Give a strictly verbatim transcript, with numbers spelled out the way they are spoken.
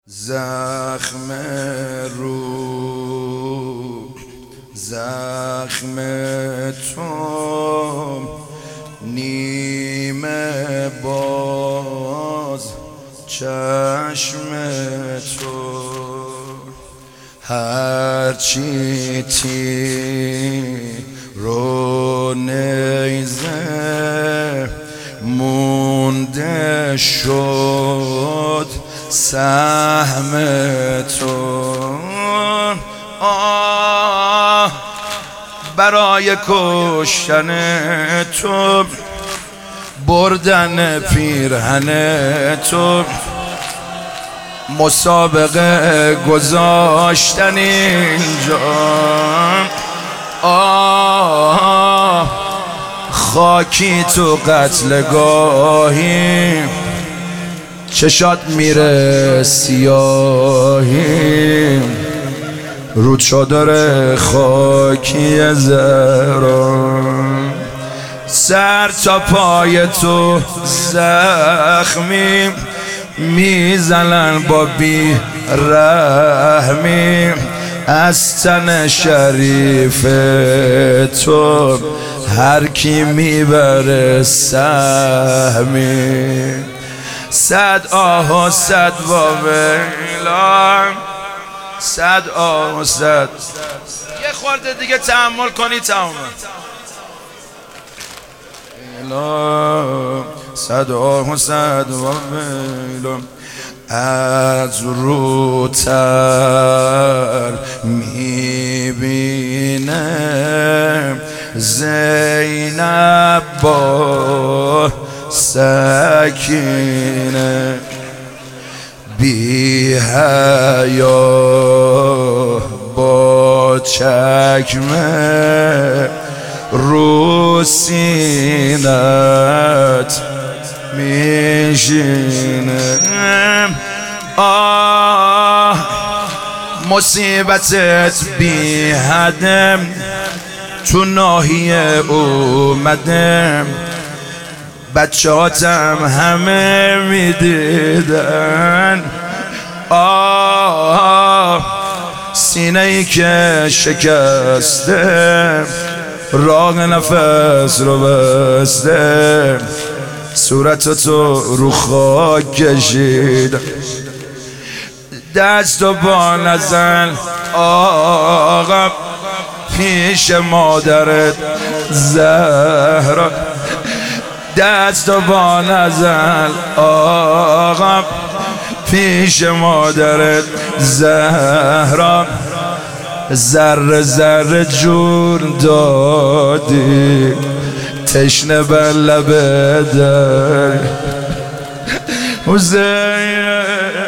زخم رو زخم تو نیمه باز چشم تو هرچی تیر و نیزه مونده شد سهم تو آه برای کشتن تو بردن پیرهن تو مسابقه گذاشتن اینجا آه خاکی تو قتلگاهی چشات میره سیاهی رود چادر خاکی زهرا سر تا پای تو زخمی میزنن با بی رحمی از تن شریف تو هر کی میبره سهمی صد آه و صد واویلا صد آه و صد یه خورده دیگه تحمل کنی تمام صد آه و صد واویلا از روتر میبینه زینب با سکینه بی حیا با چکمه رو سینت میشینه آه مصیبتت بی حده تو ناحیه اومده بچه‌هاتم همه میدیدن آه سینه ای که شکسته راه نفس رو بسته صورت تو رو خاک کشید دست و با نزن آقا پیش مادرت زهرا دست و با نزن آقا پیش مادرت زهرا ذره ذره جون دادی تشنه بر لب در حسین